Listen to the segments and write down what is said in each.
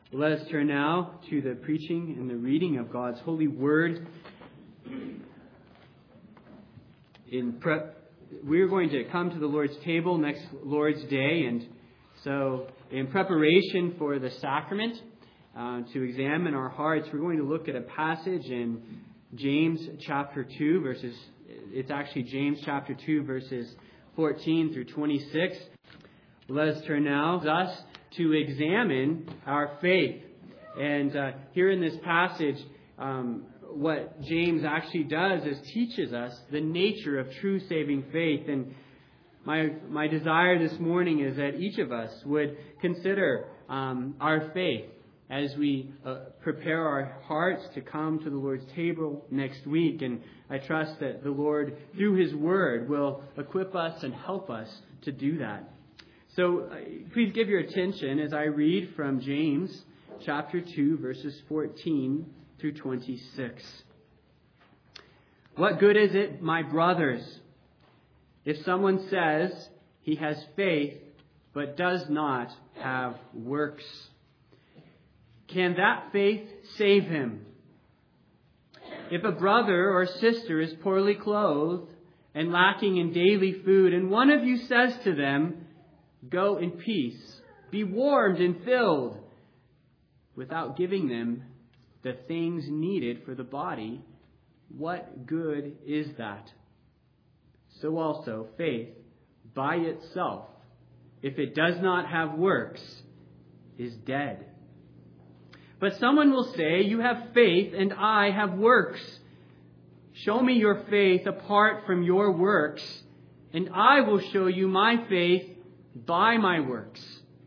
Let us turn now to the preaching and the reading of God's holy word. We're going to come to the Lord's table next Lord's Day, and so in preparation for the sacrament, to examine our hearts, we're going to look at a passage in James chapter 2, James chapter 2, verses 14 through 26. Let us turn now to examine our faith. And here in this passage, what James actually does is teaches us the nature of true saving faith. And my desire this morning is that each of us would consider our faith as we prepare our hearts to come to the Lord's table next week. And I trust that the Lord, through His Word, will equip us and help us to do that. So please give your attention as I read from James chapter 2, verses 14 through 26. What good is it, my brothers, if someone says he has faith but does not have works? Can that faith save him? If a brother or sister is poorly clothed and lacking in daily food, and one of you says to them, "Go in peace, be warmed and filled," without giving them the things needed for the body, what good is that? So also faith by itself, if it does not have works, is dead. But someone will say, "You have faith and I have works. Show me your faith apart from your works, and I will show you my faith by my works.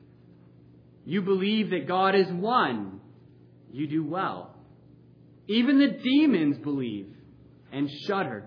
You believe that God is one. You do well. Even the demons believe and shudder.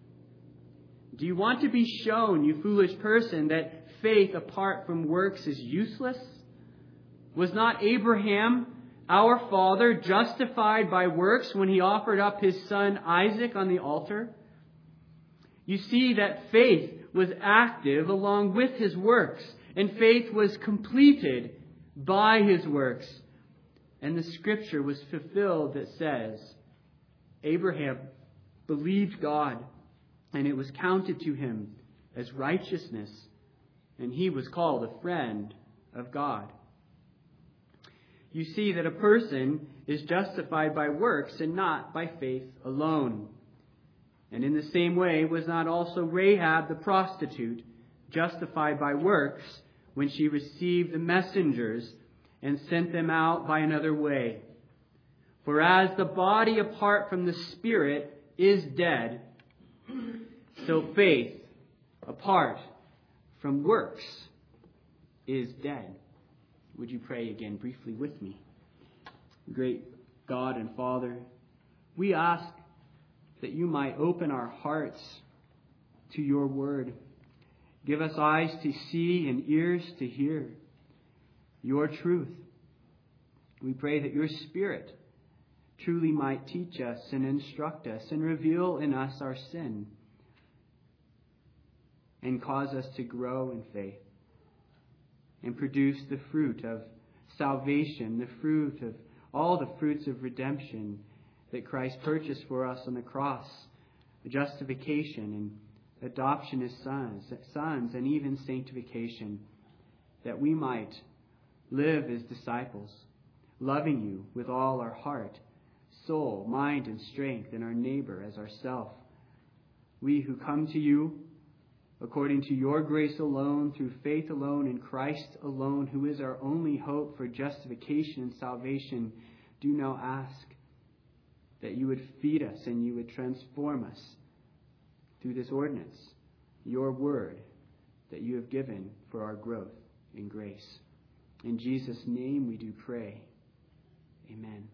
Do you want to be shown, you foolish person, that faith apart from works is useless? Was not Abraham, our father, justified by works when he offered up his son Isaac on the altar? You see that faith was active along with his works, and faith was completed by his works. And the scripture was fulfilled that says, Abraham believed God, and it was counted to him as righteousness, and he was called a friend of God. You see that a person is justified by works and not by faith alone. And in the same way, was not also Rahab the prostitute justified by works when she received the messengers and sent them out by another way? For as the body apart from the Spirit is dead, so faith apart from works is dead. Would you pray again briefly with me? Great God and Father, we ask that you might open our hearts to your word. Give us eyes to see and ears to hear your truth. We pray that your Spirit truly might teach us and instruct us and reveal in us our sin and cause us to grow in faith and produce the fruit of salvation, the fruit of all the fruits of redemption that Christ purchased for us on the cross, justification and adoption as sons, and even sanctification, that we might live as disciples, loving you with all our heart, soul, mind, and strength, and our neighbor as ourself. We who come to you according to your grace alone, through faith alone, in Christ alone, who is our only hope for justification and salvation, do now ask that you would feed us and you would transform us through this ordinance, your word that you have given for our growth in grace. In Jesus' name we do pray. Amen.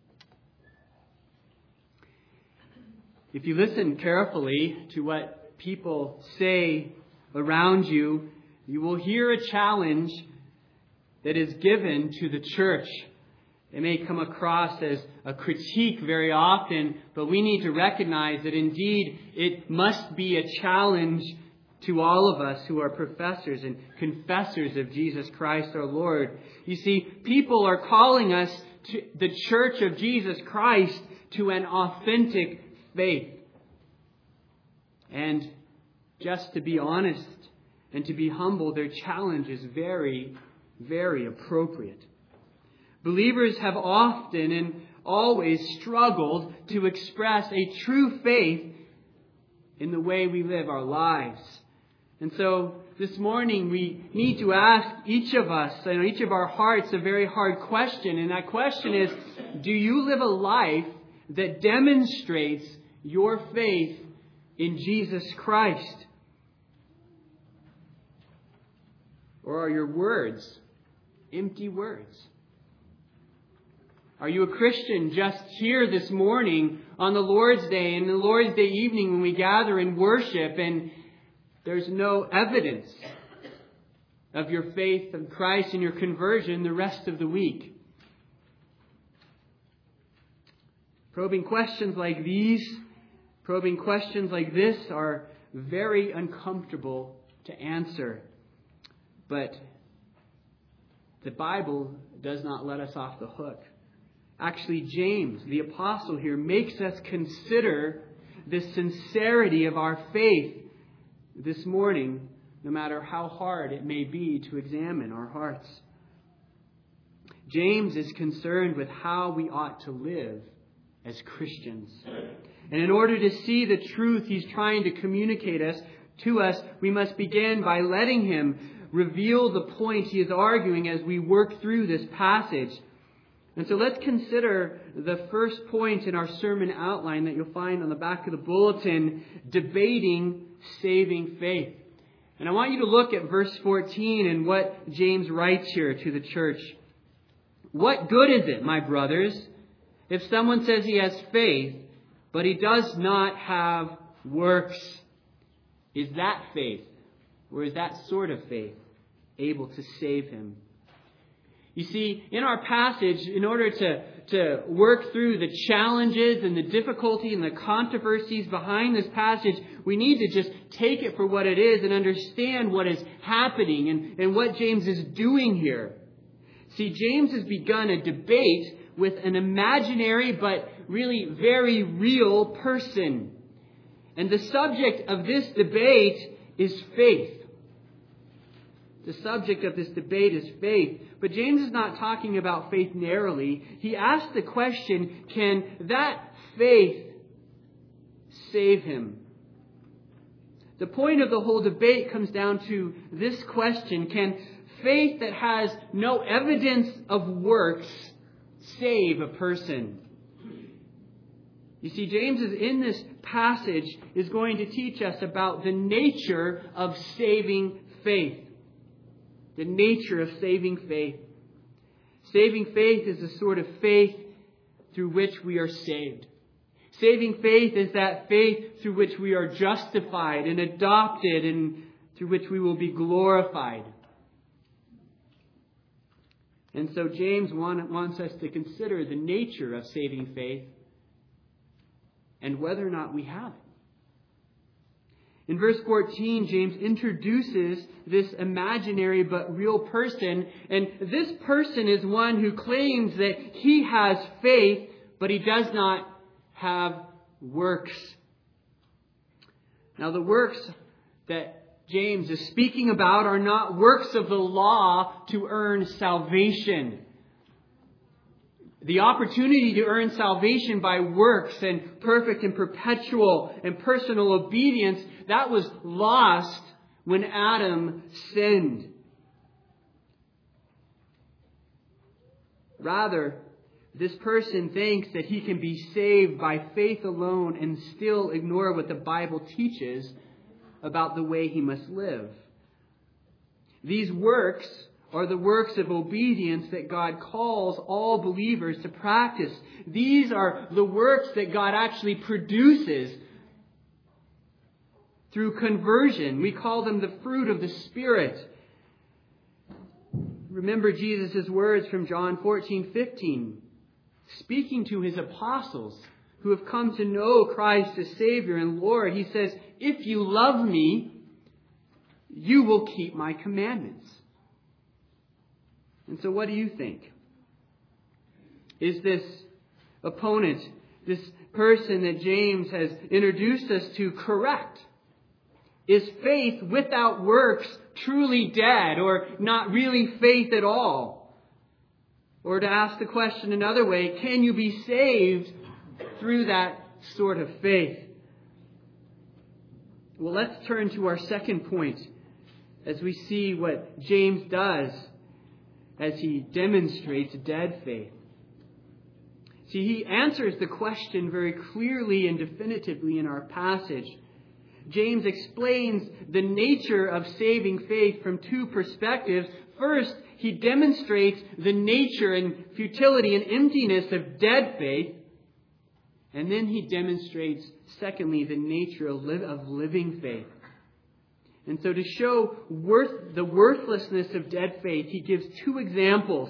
If you listen carefully to what people say around you, you will hear a challenge that is given to the church. It may come across as a critique very often, but we need to recognize that indeed it must be a challenge to all of us who are professors and confessors of Jesus Christ our Lord. You see, people are calling us, to the Church of Jesus Christ, to an authentic faith. And just to be honest and to be humble, their challenge is very, very appropriate. Believers have often and always struggled to express a true faith in the way we live our lives. And so this morning we need to ask each of us, in each of our hearts, a very hard question. And that question is, do you live a life that demonstrates your faith in Jesus Christ? Or are your words empty words? Are you a Christian just here this morning on the Lord's Day and the Lord's Day evening when we gather and worship, and there's no evidence of your faith in Christ and your conversion the rest of the week? Probing questions like these, probing questions like this are very uncomfortable to answer. But the Bible does not let us off the hook. Actually, James, the apostle here, makes us consider the sincerity of our faith this morning, no matter how hard it may be to examine our hearts. James is concerned with how we ought to live as Christians. And in order to see the truth he's trying to communicate to us, we must begin by letting him reveal the point he is arguing as we work through this passage. And so let's consider the first point in our sermon outline that you'll find on the back of the bulletin, debating saving faith. And I want you to look at verse 14 and what James writes here to the church. What good is it, my brothers, if someone says he has faith, but he does not have works? Is that faith, or is that sort of faith able to save him? You see, in our passage, in order to work through the challenges and the difficulty and the controversies behind this passage, we need to just take it for what it is and understand what is happening and what James is doing here. See, James has begun a debate with an imaginary but really very real person. And the subject of this debate is faith. The subject of this debate is faith. But James is not talking about faith narrowly. He asks the question, can that faith save him? The point of the whole debate comes down to this question: can faith that has no evidence of works save a person? You see, James is in this passage is going to teach us about the nature of saving faith. The nature of saving faith. Saving faith is the sort of faith through which we are saved. Saving faith is that faith through which we are justified and adopted and through which we will be glorified. And so James wants us to consider the nature of saving faith and whether or not we have it. In verse 14, James introduces this imaginary but real person. And this person is one who claims that he has faith, but he does not have works. Now, the works that James is speaking about are not works of the law to earn salvation. The opportunity to earn salvation by works and perfect and perpetual and personal obedience, that was lost when Adam sinned. Rather, this person thinks that he can be saved by faith alone and still ignore what the Bible teaches about the way he must live. These works are the works of obedience that God calls all believers to practice. These are the works that God actually produces through conversion. We call them the fruit of the Spirit. Remember Jesus' words from John 14:15, speaking to his apostles who have come to know Christ as Savior and Lord. He says, "If you love me, you will keep my commandments. And so what do you think? Is this opponent, this person that James has introduced us to, correct? Is faith without works truly dead, or not really faith at all? Or to ask the question another way, can you be saved through that sort of faith? Well, let's turn to our second point as we see what James does as he demonstrates dead faith. See, he answers the question very clearly and definitively in our passage. James explains the nature of saving faith from two perspectives. First, he demonstrates the nature and futility and emptiness of dead faith. And then he demonstrates, secondly, the nature of living faith. And so to show the worthlessness of dead faith, he gives two examples.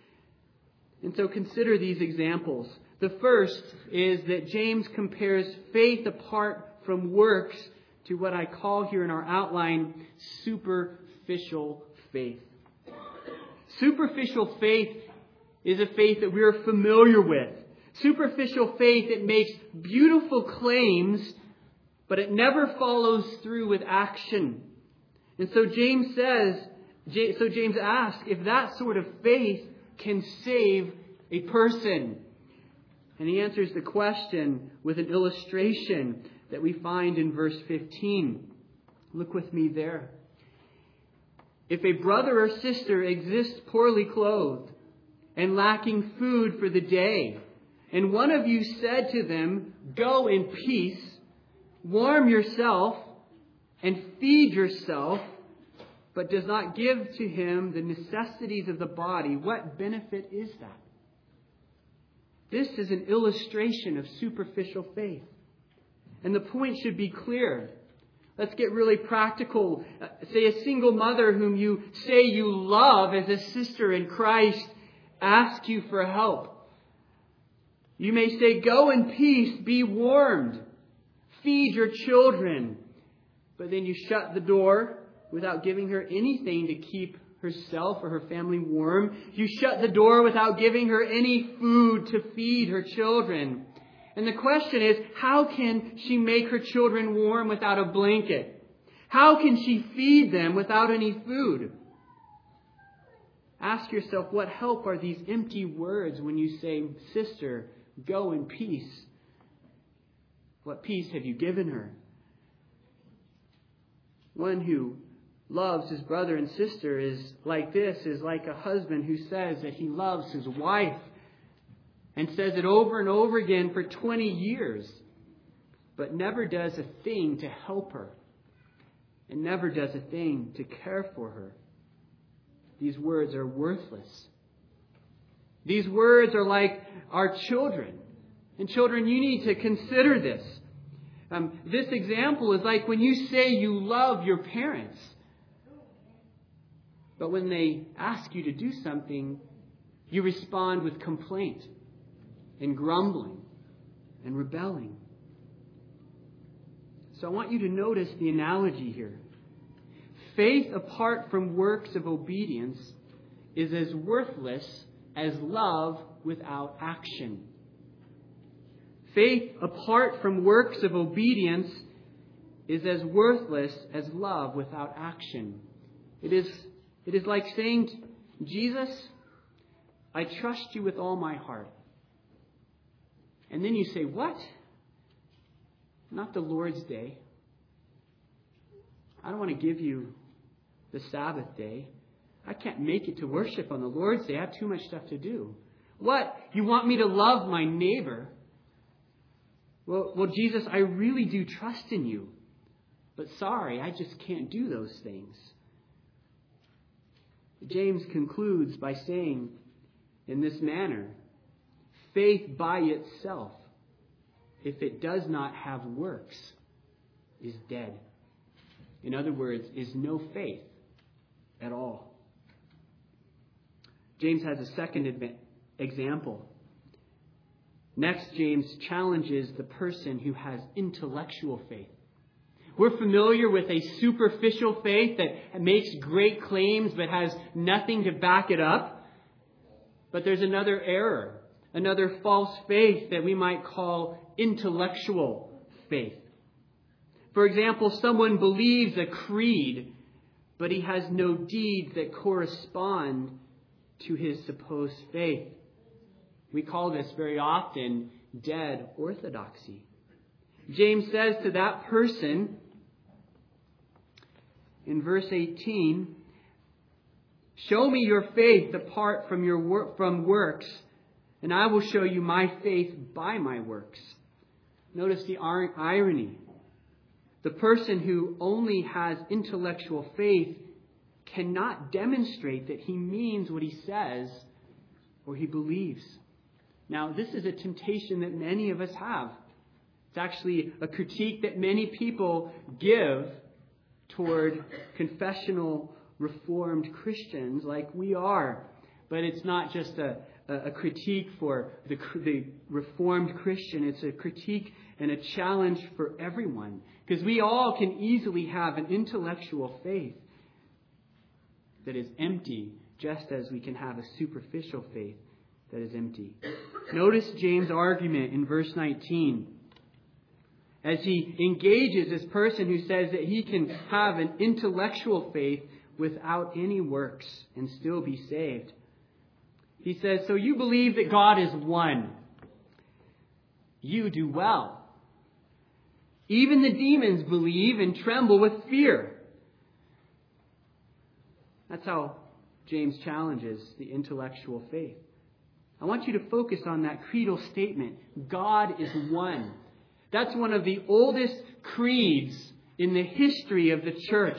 And so consider these examples. The first is that James compares faith apart from works to what I call here in our outline, superficial faith. Superficial faith is a faith that we are familiar with. Superficial faith, it makes beautiful claims, but it never follows through with action. And so James asks if that sort of faith can save a person. And he answers the question with an illustration that we find in verse 15. Look with me there. If a brother or sister exists poorly clothed and lacking food for the day, and one of you said to them, "Go in peace, warm yourself, and feed yourself," but does not give to him the necessities of the body, what benefit is that? This is an illustration of superficial faith. And the point should be clear. Let's get really practical. Say a single mother whom you say you love as a sister in Christ asks you for help. You may say, "Go in peace, be warmed, feed your children." But then you shut the door without giving her anything to keep herself or her family warm. You shut the door without giving her any food to feed her children. And the question is, how can she make her children warm without a blanket? How can she feed them without any food? Ask yourself, what help are these empty words when you say, "Sister, go in peace"? What peace have you given her? One who loves his brother and sister is like a husband who says that he loves his wife and says it over and over again for 20 years, but never does a thing to help her and never does a thing to care for her. These words are worthless. These words are like our children. And children, you need to consider this. This example is like when you say you love your parents, but when they ask you to do something, you respond with complaint and grumbling and rebelling. So I want you to notice the analogy here. Faith apart from works of obedience is as worthless as love without action. Faith apart from works of obedience is as worthless as love without action. It is like saying, "Jesus, I trust you with all my heart." And then you say, "What? Not the Lord's day. I don't want to give you the Sabbath day. I can't make it to worship on the Lord's day. I have too much stuff to do." What? You want me to love my neighbor? Well, Jesus, I really do trust in you. But sorry, I just can't do those things. James concludes by saying, in this manner, faith by itself, if it does not have works, is dead. In other words, is no faith at all. James has a second example. Next, James challenges the person who has intellectual faith. We're familiar with a superficial faith that makes great claims but has nothing to back it up. But there's another error, another false faith that we might call intellectual faith. For example, someone believes a creed, but he has no deeds that correspond to his supposed faith. We call this very often dead orthodoxy. James says to that person in verse 18, "Show me your faith apart from works, and I will show you my faith by my works." Notice the irony. The person who only has intellectual faith cannot demonstrate that he means what he says or he believes. Now, this is a temptation that many of us have. It's actually a critique that many people give toward confessional Reformed Christians like we are. But it's not just a critique for the Reformed Christian. It's a critique and a challenge for everyone. Because we all can easily have an intellectual faith that is empty, just as we can have a superficial faith that is empty. Notice James' argument in verse 19. As he engages this person who says that he can have an intellectual faith without any works and still be saved. He says, "So you believe that God is one. You do well. Even the demons believe and tremble with fear." That's how James challenges the intellectual faith. I want you to focus on that creedal statement. God is one. That's one of the oldest creeds in the history of the church.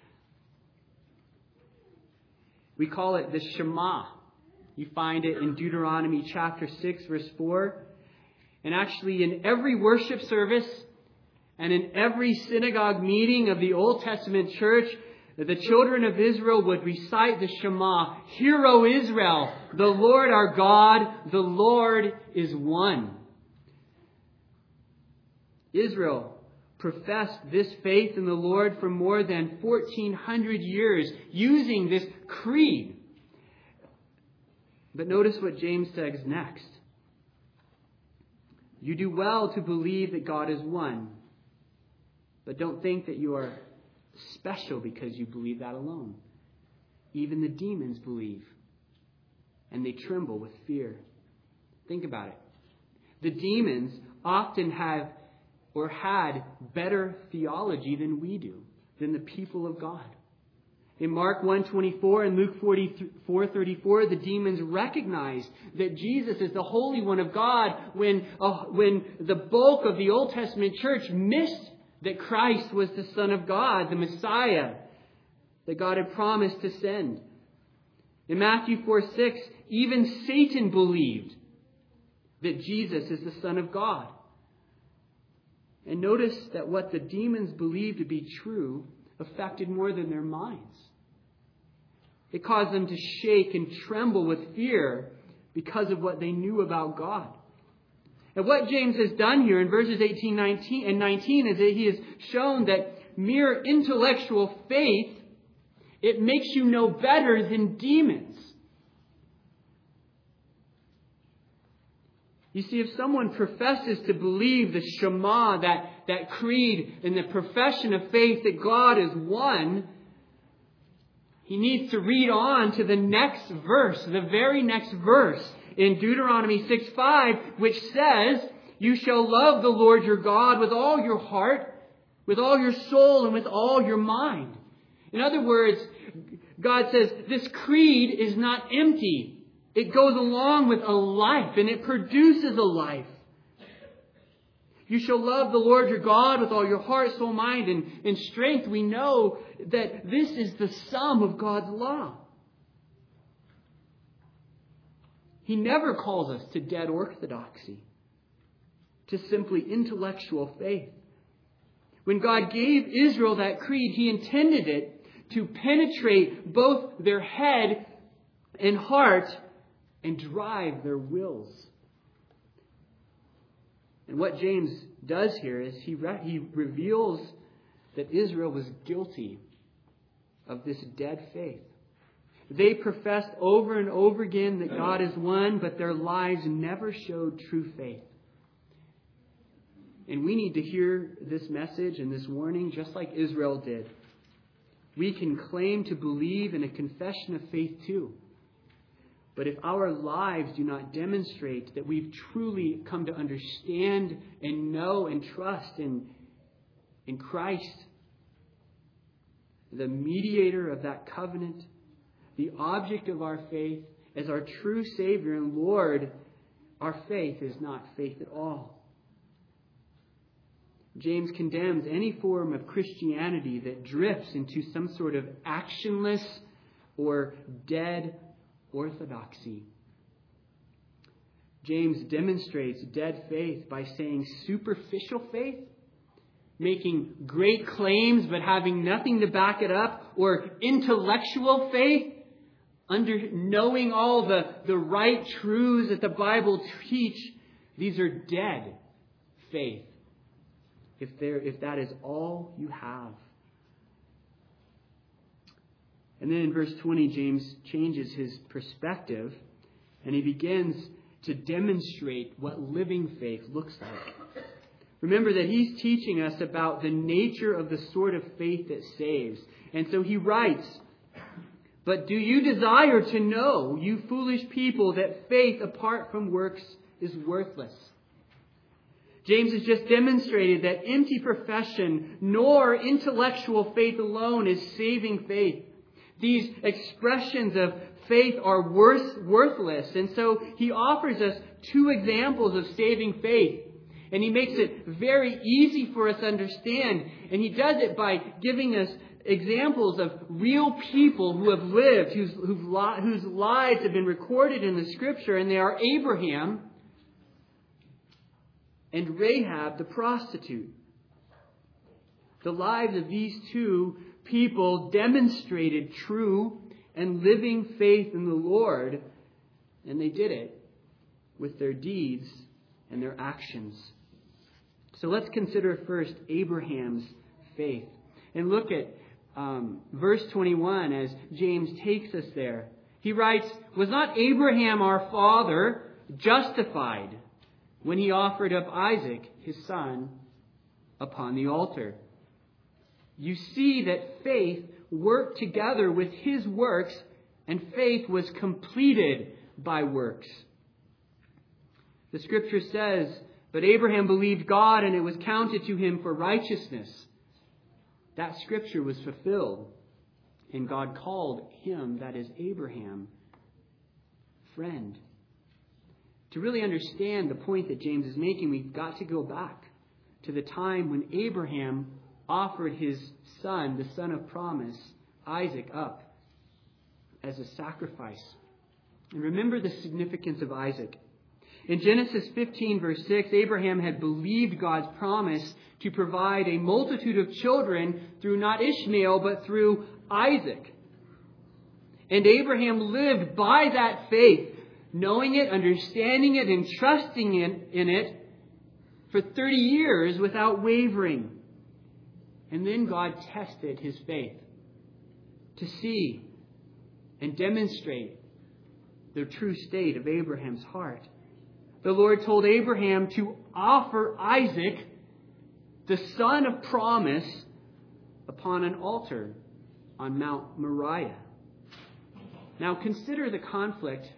We call it the Shema. You find it in Deuteronomy chapter 6, verse 4. And actually in every worship service and in every synagogue meeting of the Old Testament church, the children of Israel would recite the Shema. "Hear, O Israel, the Lord our God, the Lord is one." Israel professed this faith in the Lord for more than 1,400 years using this creed. But notice what James says next. "You do well to believe that God is one, but don't think that you are special because you believe that alone. Even the demons believe, and they tremble with fear." Think about it. The demons often have or had better theology than we do, than the people of God. In Mark 1:24 and Luke 4:34, the demons recognized that Jesus is the Holy One of God when the bulk of the Old Testament church missed that Christ was the Son of God, the Messiah that God had promised to send. In Matthew 4:6, even Satan believed that Jesus is the Son of God. And notice that what the demons believed to be true affected more than their minds. It caused them to shake and tremble with fear because of what they knew about God. And what James has done here in verses 18 and 19 is that he has shown that mere intellectual faith, it makes you no better than demons. You see, if someone professes to believe the Shema, that creed and the profession of faith that God is one, he needs to read on to the next verse, the very next verse in Deuteronomy 6:5, which says, "You shall love the Lord your God with all your heart, with all your soul, and with all your mind." In other words, God says this creed is not empty. It goes along with a life, and it produces a life. You shall love the Lord your God with all your heart, soul, mind, and strength. We know that this is the sum of God's law. He never calls us to dead orthodoxy, to simply intellectual faith. When God gave Israel that creed, He intended it to penetrate both their head and heart and drive their wills. And what James does here is he reveals that Israel was guilty of this dead faith. They professed over and over again that God is one, but their lives never showed true faith. And we need to hear this message and this warning just like Israel did. We can claim to believe in a confession of faith too. But if our lives do not demonstrate that we've truly come to understand and know and trust in Christ, the mediator of that covenant, the object of our faith, as our true Savior and Lord, our faith is not faith at all. James condemns any form of Christianity that drifts into some sort of actionless or dead orthodoxy. James demonstrates dead faith by saying superficial faith, making great claims but having nothing to back it up, or intellectual faith, knowing all the right truths that the Bible teach. These are dead faith. If that is all you have. And then in verse 20, James changes his perspective and he begins to demonstrate what living faith looks like. Remember that he's teaching us about the nature of the sort of faith that saves. And so he writes, "But do you desire to know, you foolish people, that faith apart from works is worthless?" James has just demonstrated that empty profession nor intellectual faith alone is saving faith. These expressions of faith are worthless. And so he offers us two examples of saving faith. And he makes it very easy for us to understand. And he does it by giving us examples of real people who have lived, whose lives have been recorded in the Scripture. And they are Abraham and Rahab the prostitute. The lives of these two people demonstrated true and living faith in the Lord, and they did it with their deeds and their actions. So let's consider first Abraham's faith. And look at verse 21 as James takes us there. He writes, "Was not Abraham our father justified when he offered up Isaac, his son, upon the altar?" You see that faith worked together with his works, and faith was completed by works. The Scripture says, "But Abraham believed God, and it was counted to him for righteousness." That Scripture was fulfilled, and God called him, that is Abraham, friend. To really understand the point that James is making, we've got to go back to the time when Abraham offered his son, the son of promise, Isaac, up as a sacrifice. And remember the significance of Isaac. In Genesis 15, verse 6, Abraham had believed God's promise to provide a multitude of children through not Ishmael, but through Isaac. And Abraham lived by that faith, knowing it, understanding it, and trusting in it for 30 years without wavering. And then God tested his faith to see and demonstrate the true state of Abraham's heart. The Lord told Abraham to offer Isaac, the son of promise, upon an altar on Mount Moriah. Now consider the conflict.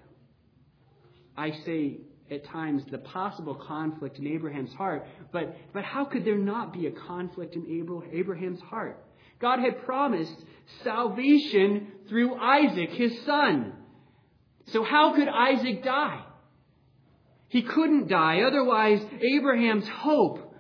I say at times the possible conflict in Abraham's heart. But how could there not be a conflict in Abraham's heart? God had promised salvation through Isaac, his son. So how could Isaac die? He couldn't die. Otherwise, Abraham's hope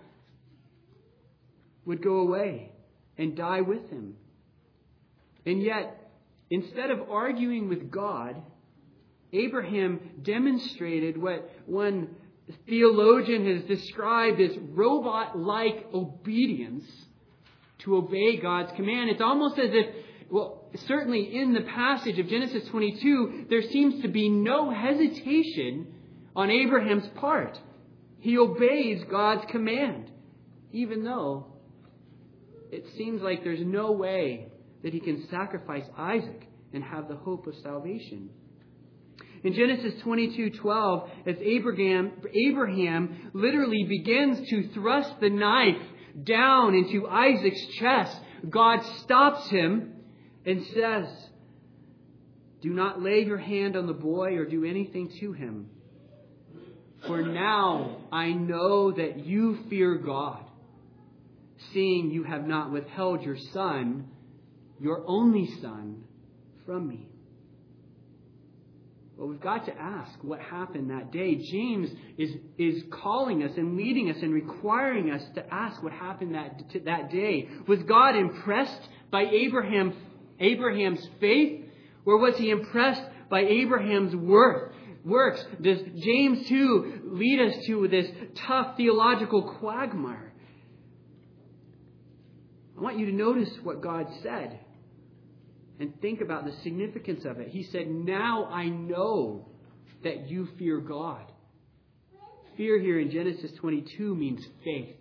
would go away and die with him. And yet, instead of arguing with God, Abraham demonstrated what one theologian has described as robot-like obedience to obey God's command. It's almost as if, well, certainly in the passage of Genesis 22, there seems to be no hesitation on Abraham's part. He obeys God's command, even though it seems like there's no way that he can sacrifice Isaac and have the hope of salvation. In Genesis 22:12, as Abraham literally begins to thrust the knife down into Isaac's chest, God stops him and says, "Do not lay your hand on the boy or do anything to him. For now I know that you fear God, seeing you have not withheld your son, your only son, from me." Well, we've got to ask what happened that day. James is calling us and leading us and requiring us to ask what happened that day. Was God impressed by Abraham's faith, or was he impressed by Abraham's works? Does James 2 lead us to this tough theological quagmire? I want you to notice what God said and think about the significance of it. He said, "Now I know that you fear God." Fear here in Genesis 22 means faith.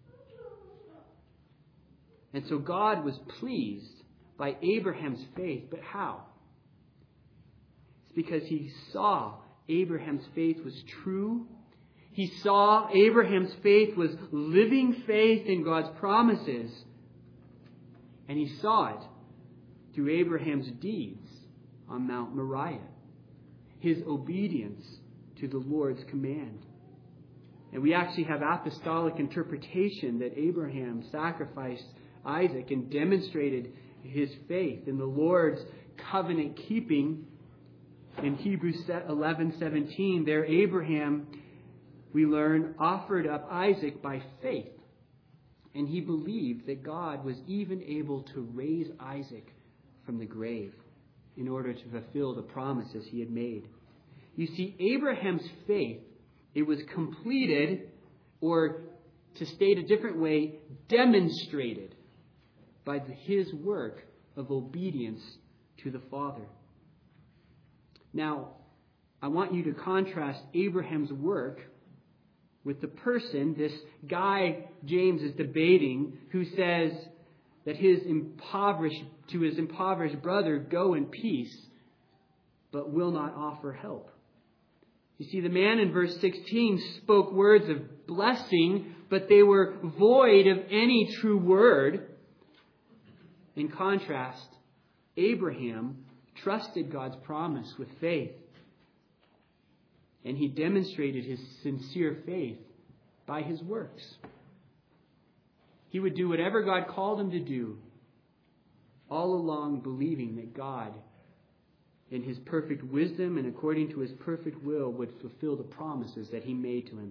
And so God was pleased by Abraham's faith. But how? It's because he saw Abraham's faith was true. He saw Abraham's faith was living faith in God's promises. And he saw it through Abraham's deeds on Mount Moriah, his obedience to the Lord's command. And we actually have apostolic interpretation that Abraham sacrificed Isaac and demonstrated his faith in the Lord's covenant keeping. In Hebrews 11:17, there Abraham, we learn, offered up Isaac by faith. And he believed that God was even able to raise Isaac from the grave in order to fulfill the promises he had made. You see, Abraham's faith, it was completed, or to state a different way, demonstrated by his work of obedience to the Father. Now, I want you to contrast Abraham's work with the person, this guy James is debating, who says that his impoverished brother, "Go in peace," but will not offer help. You see, the man in verse 16 spoke words of blessing, but they were void of any true word. In contrast, Abraham trusted God's promise with faith. And he demonstrated his sincere faith by his works. He would do whatever God called him to do, all along believing that God, in his perfect wisdom and according to his perfect will, would fulfill the promises that he made to him.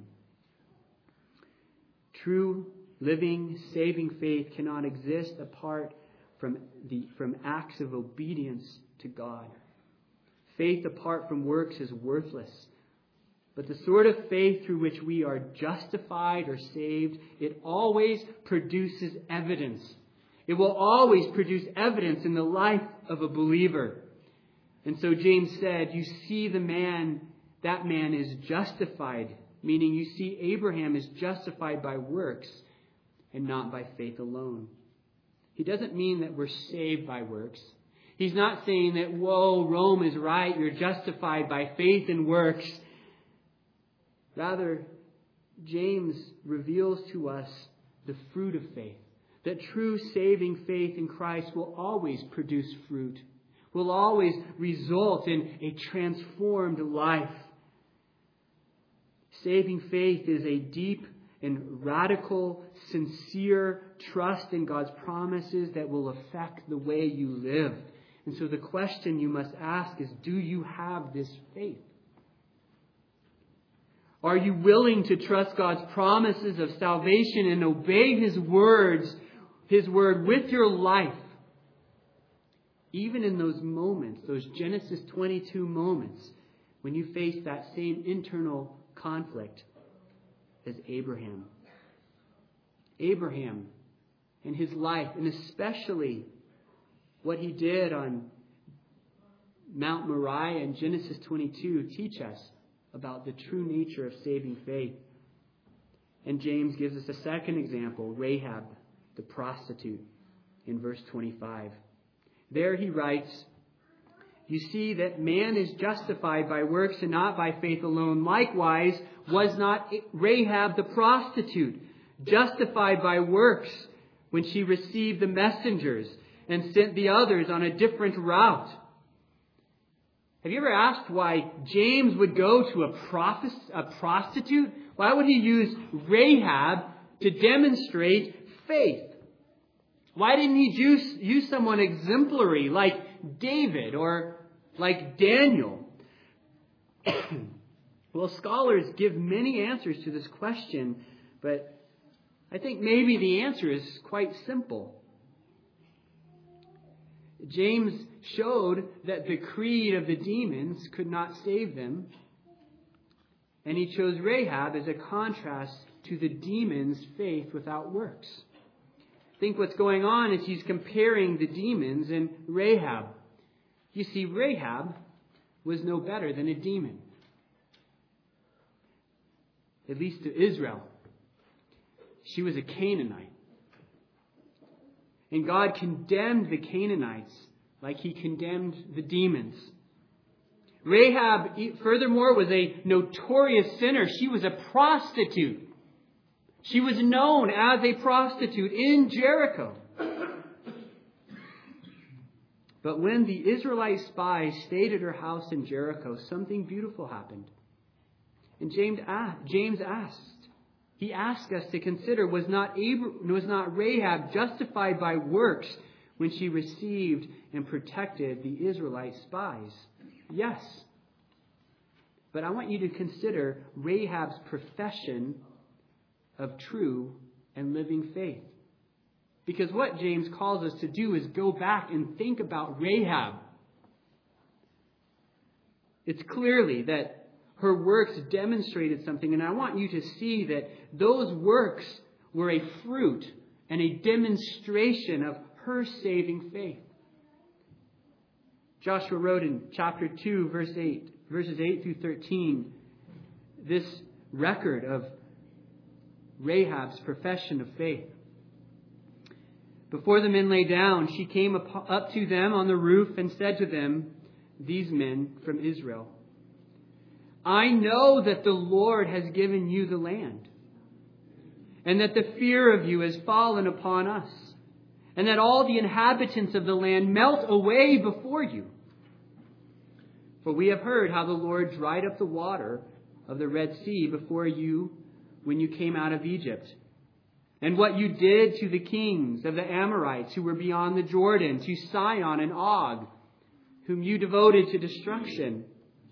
True, living, saving faith cannot exist apart from acts of obedience to God. Faith apart from works is worthless. But the sort of faith through which we are justified or saved, it always produces evidence. It will always produce evidence in the life of a believer. And so James said, you see that man is justified, meaning you see Abraham is justified by works and not by faith alone. He doesn't mean that we're saved by works. He's not saying that, whoa, Rome is right, you're justified by faith and works. Rather, James reveals to us the fruit of faith. That true saving faith in Christ will always produce fruit. Will always result in a transformed life. Saving faith is a deep and radical, sincere trust in God's promises that will affect the way you live. And so the question you must ask is, do you have this faith? Are you willing to trust God's promises of salvation and obey His word with your life? Even in those moments, those Genesis 22 moments, when you face that same internal conflict as Abraham. Abraham and his life, and especially what he did on Mount Moriah in Genesis 22, teach us about the true nature of saving faith. And James gives us a second example, Rahab, the prostitute. in verse 25. There he writes, "You see that man is justified by works and not by faith alone. Likewise, was not Rahab the prostitute justified by works when she received the messengers and sent the others on a different route?" Have you ever asked why James would go to a prostitute? Why would he use Rahab to demonstrate faith? Why didn't he use someone exemplary like David or like Daniel? Well, scholars give many answers to this question, but I think maybe the answer is quite simple. James showed that the creed of the demons could not save them, and he chose Rahab as a contrast to the demons' faith without works. I think what's going on is he's comparing the demons and Rahab. You see, Rahab was no better than a demon, at least to Israel. She was a Canaanite. And God condemned the Canaanites like he condemned the demons. Rahab, furthermore, was a notorious sinner. She was a prostitute. She was known as a prostitute in Jericho. But when the Israelite spies stayed at her house in Jericho, something beautiful happened. And James asked, he asked us to consider, was not Rahab justified by works when she received and protected the Israelite spies? Yes. But I want you to consider Rahab's profession of true and living faith. Because what James calls us to do is go back and think about Rahab. It's clearly that her works demonstrated something, and I want you to see that those works were a fruit and a demonstration of her saving faith. Joshua wrote in chapter 2, verses 8 through 13, this record of Rahab's profession of faith. Before the men lay down, she came up to them on the roof and said to them, these men from Israel, I know that the Lord has given you the land, and that the fear of you has fallen upon us, and that all the inhabitants of the land melt away before you. For we have heard how the Lord dried up the water of the Red Sea before you when you came out of Egypt, and what you did to the kings of the Amorites who were beyond the Jordan, to Sihon and Og, whom you devoted to destruction.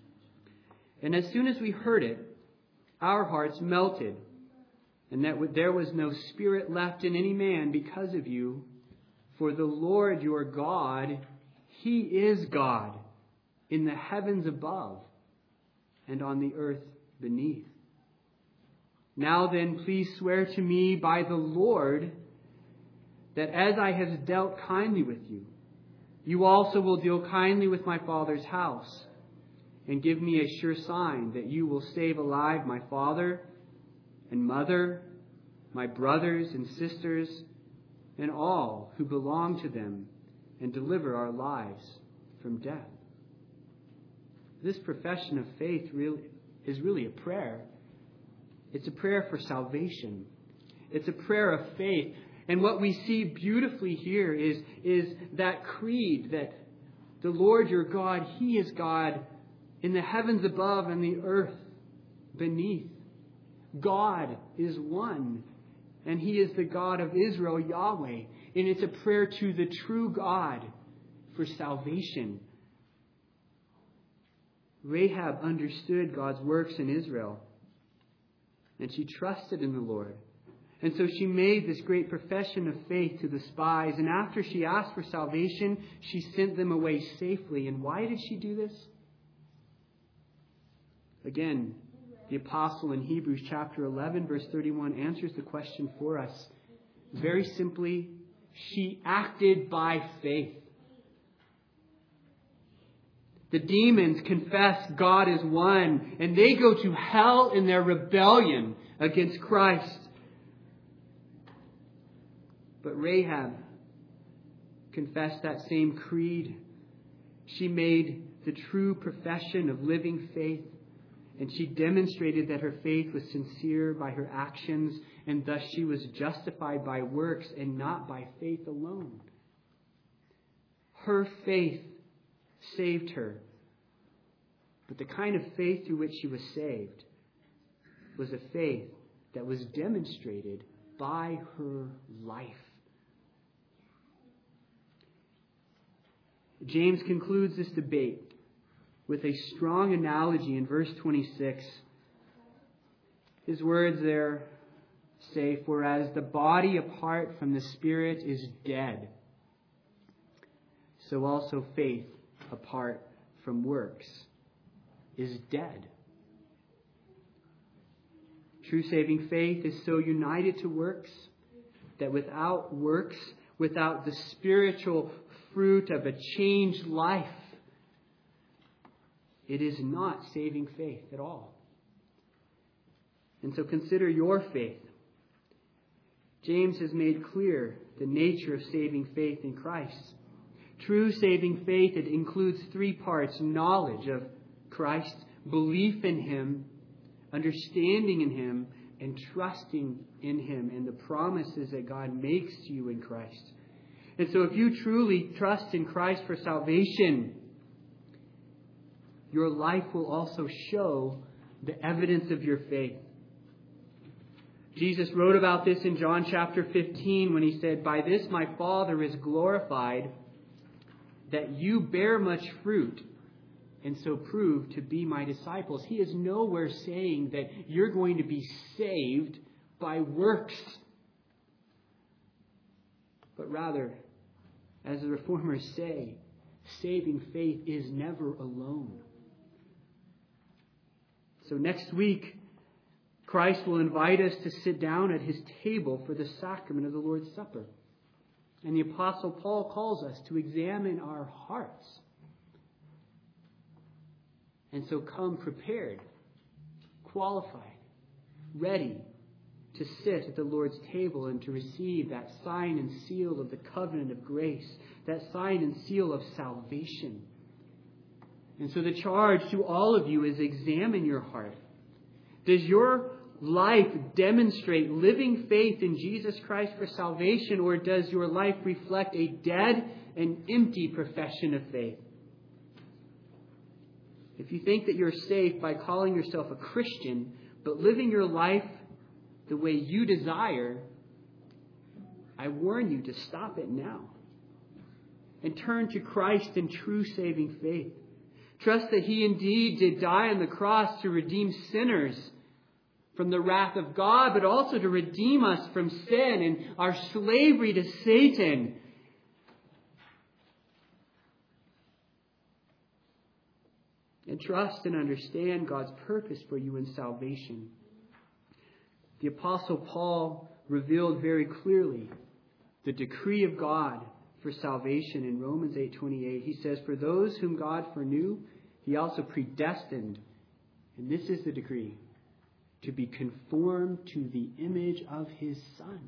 And as soon as we heard it, our hearts melted, and that there was no spirit left in any man because of you. For the Lord your God, He is God in the heavens above and on the earth beneath. Now then, please swear to me by the Lord that as I have dealt kindly with you, you also will deal kindly with my father's house, and give me a sure sign that you will save alive my father and mother, my brothers and sisters, and all who belong to them, and deliver our lives from death. This profession of faith is really a prayer. It's a prayer for salvation. It's a prayer of faith. And what we see beautifully here is that creed that the Lord your God, He is God in the heavens above and the earth beneath. God is one, and He is the God of Israel, Yahweh. And it's a prayer to the true God for salvation. Rahab understood God's works in Israel, and she trusted in the Lord. And so she made this great profession of faith to the spies. And after she asked for salvation, she sent them away safely. And why did she do this? Again, the apostle in Hebrews chapter 11, verse 31 answers the question for us. Very simply, she acted by faith. The demons confess God is one, and they go to hell in their rebellion against Christ. But Rahab confessed that same creed. She made the true profession of living faith, and she demonstrated that her faith was sincere by her actions, and thus she was justified by works and not by faith alone. Her faith saved her. But the kind of faith through which she was saved was a faith that was demonstrated by her life. James concludes this debate with a strong analogy in verse 26. His words there say, "For as the body apart from the Spirit is dead, so also faith apart from works is dead." True saving faith is so united to works that without works, without the spiritual fruit of a changed life, it is not saving faith at all. And so consider your faith. James has made clear the nature of saving faith in Christ. True saving faith, it includes three parts: knowledge of Christ, belief in Him, understanding in Him, and trusting in Him and the promises that God makes to you in Christ. And so if you truly trust in Christ for salvation, your life will also show the evidence of your faith. Jesus wrote about this in John chapter 15 when He said, "By this my Father is glorified, that you bear much fruit, and so prove to be my disciples." He is nowhere saying that you're going to be saved by works. But rather, as the Reformers say, saving faith is never alone. So next week, Christ will invite us to sit down at His table for the sacrament of the Lord's Supper. And the Apostle Paul calls us to examine our hearts. And so come prepared, qualified, ready to sit at the Lord's table and to receive that sign and seal of the covenant of grace, that sign and seal of salvation. And so the charge to all of you is examine your heart. Does your life demonstrate living faith in Jesus Christ for salvation, or does your life reflect a dead and empty profession of faith? If you think that you're safe by calling yourself a Christian, but living your life the way you desire, I warn you to stop it now and turn to Christ in true saving faith. Trust that He indeed did die on the cross to redeem sinners from the wrath of God, but also to redeem us from sin and our slavery to Satan. And trust and understand God's purpose for you in salvation. The Apostle Paul revealed very clearly the decree of God for salvation in Romans 8:28. He says, "For those whom God foreknew, He also predestined," and this is the decree, "to be conformed to the image of His Son."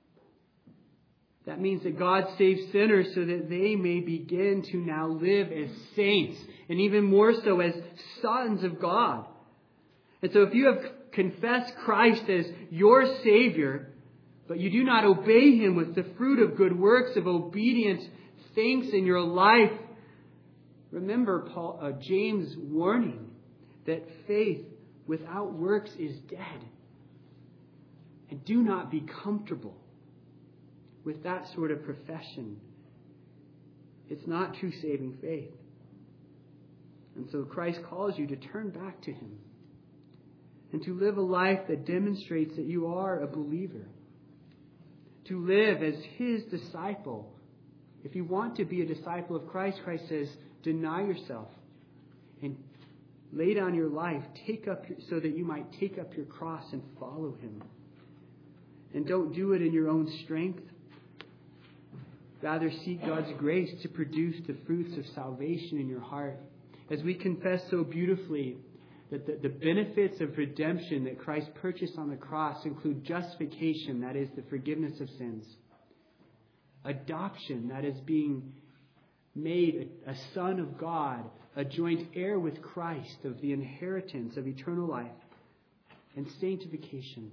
That means that God saves sinners so that they may begin to now live as saints, and even more so as sons of God. And so if you have confessed Christ as your Savior, but you do not obey Him with the fruit of good works of obedience, thanks in your life, remember James' warning that faith without works is dead. And do not be comfortable with that sort of profession. It's not true saving faith. And so Christ calls you to turn back to Him and to live a life that demonstrates that you are a believer. To live as His disciple. If you want to be a disciple of Christ, Christ says, deny yourself and lay down your life, so that you might take up your cross and follow Him. And don't do it in your own strength. Rather, seek God's grace to produce the fruits of salvation in your heart. As we confess so beautifully that the benefits of redemption that Christ purchased on the cross include justification, that is, the forgiveness of sins, adoption, that is being made a son of God, a joint heir with Christ of the inheritance of eternal life, and sanctification.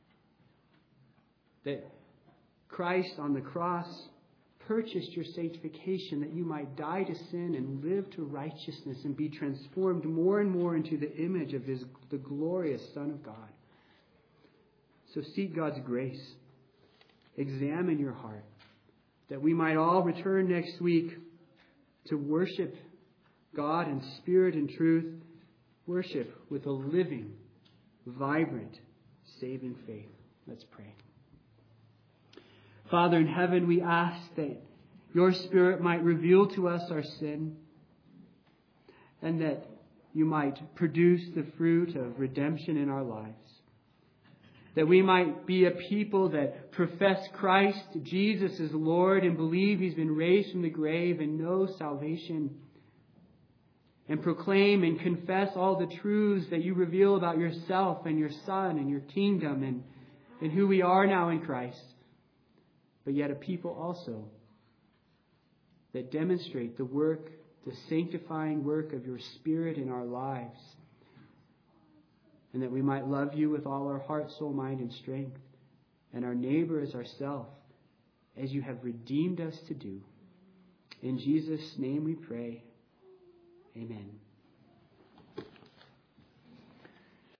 That Christ on the cross purchased your sanctification, that you might die to sin and live to righteousness and be transformed more and more into the image of the glorious Son of God. So seek God's grace. Examine your heart, that we might all return next week to worship God in spirit and truth, worship with a living, vibrant, saving faith. Let's pray. Father in heaven, we ask that your Spirit might reveal to us our sin, and that you might produce the fruit of redemption in our lives. That we might be a people that profess Christ, Jesus is Lord, and believe He's been raised from the grave and know salvation. And proclaim and confess all the truths that you reveal about yourself and your Son and your kingdom and who we are now in Christ. But yet a people also that demonstrate the sanctifying work of your Spirit in our lives. And that we might love you with all our heart, soul, mind, and strength, and our neighbor as ourselves, as you have redeemed us to do. In Jesus' name we pray. Amen.